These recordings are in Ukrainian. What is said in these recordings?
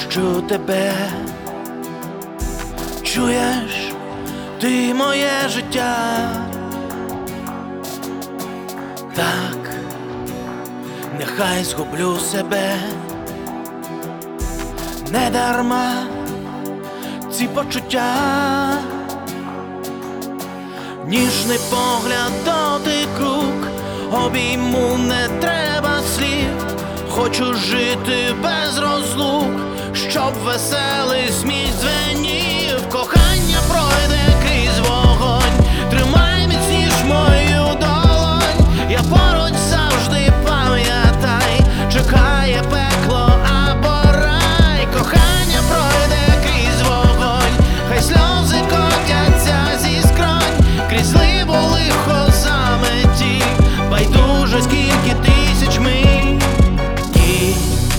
відпущу тебе. Чуєш, ти моє життя. Так, нехай згублю себе. Не дарма ці почуття. Ніжний погляд, дотик рук, обійму, не треба слів. Хочу жити без розлук, щоб веселий сміх дзвенів. Кохання пройде крізь вогонь, тримай міцніш мою долонь. Я поруч завжди, пам'ятай, чекає пекло або рай. Кохання пройде крізь вогонь, хай сльози котяться зі скронь, крізь ливу лихо заметі, байдуже скільки тисяч миль. Ні,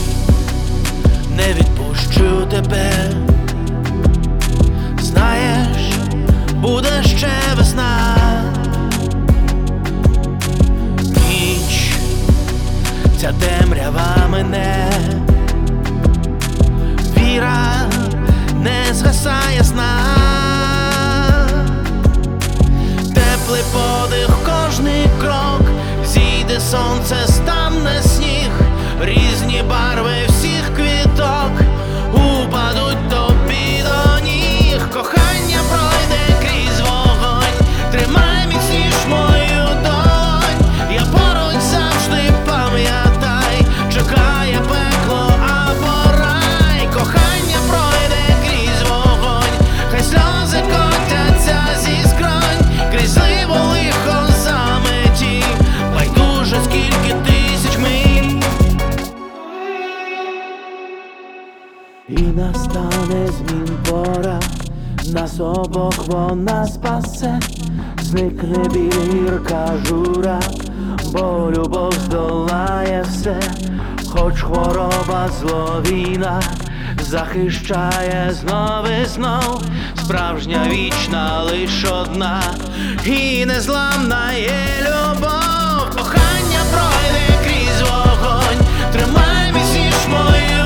не відпущу тебе. Знаєш, буде ще весна. Ніч, ця темрява мене, віра не згасає сна. Теплий подих, кожний крок, зійде сонце, стане сніг. Різні барви всіх квіток упадуть тобі до ніг. Кохання пройде крізь вогонь, тримай міцніш мою долонь. Я поруч завжди, пам'ятай, чекає пекло або рай. Кохання пройде крізь вогонь, хай сльози котяться зі скронь, крізь ливу лихо заметі, байдуже скільки тисяч миль. І настане змін пора, нас обох вона спасе. Зникне біль, гірка жура, бо любов здолає все. Хоч хвороба зловійна захищає знов і знов. Справжня вічна лиш одна і незламна є любов. Кохання пройде крізь вогонь, тримай міцніш мою